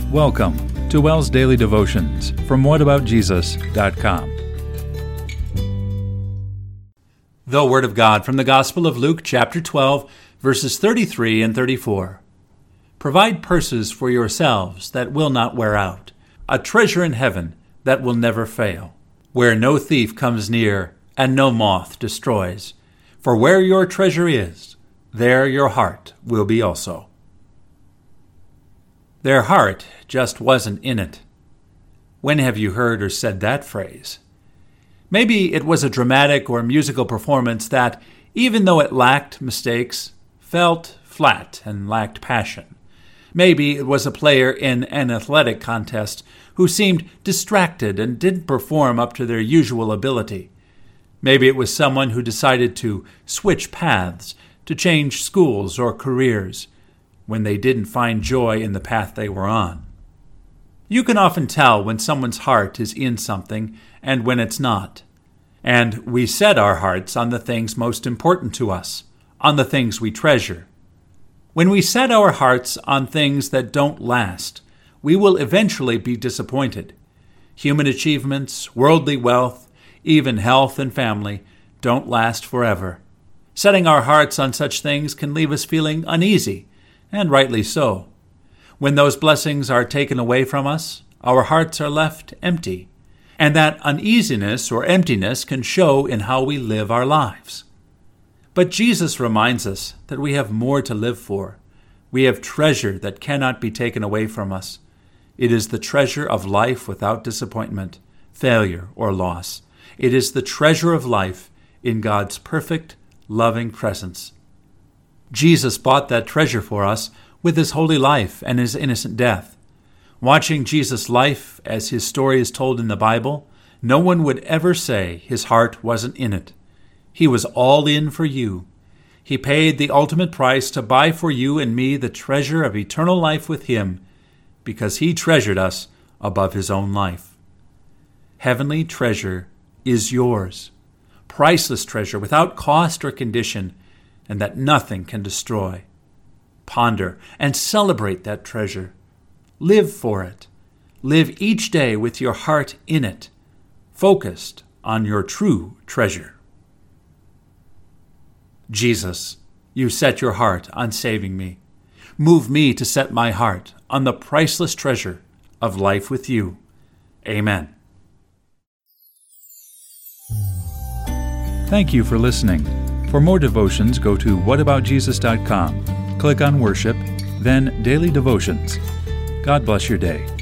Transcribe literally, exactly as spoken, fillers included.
Welcome to Wells Daily Devotions from what about jesus dot com. The Word of God from the Gospel of Luke, chapter twelve, verses thirty-three and thirty-four. Provide purses for yourselves that will not wear out, a treasure in heaven that will never fail, where no thief comes near and no moth destroys. For where your treasure is, there your heart will be also. Their heart just wasn't in it. When have you heard or said that phrase? Maybe it was a dramatic or musical performance that, even though it lacked mistakes, felt flat and lacked passion. Maybe it was a player in an athletic contest who seemed distracted and didn't perform up to their usual ability. Maybe it was someone who decided to switch paths, to change schools or careers, when they didn't find joy in the path they were on. You can often tell when someone's heart is in something and when it's not. And we set our hearts on the things most important to us, on the things we treasure. When we set our hearts on things that don't last, we will eventually be disappointed. Human achievements, worldly wealth, even health and family don't last forever. Setting our hearts on such things can leave us feeling uneasy, and rightly so. When those blessings are taken away from us, our hearts are left empty, and that uneasiness or emptiness can show in how we live our lives. But Jesus reminds us that we have more to live for. We have treasure that cannot be taken away from us. It is the treasure of life without disappointment, failure, or loss. It is the treasure of life in God's perfect, loving presence. Jesus bought that treasure for us with his holy life and his innocent death. Watching Jesus' life as his story is told in the Bible, no one would ever say his heart wasn't in it. He was all in for you. He paid the ultimate price to buy for you and me the treasure of eternal life with him, because he treasured us above his own life. Heavenly treasure is yours, priceless treasure without cost or condition, and that nothing can destroy. Ponder and celebrate that treasure. Live for it. Live each day with your heart in it, focused on your true treasure. Jesus, you set your heart on saving me. Move me to set my heart on the priceless treasure of life with you. Amen. Thank you for listening. For more devotions, go to what about jesus dot com. Click on Worship, then Daily Devotions. God bless your day.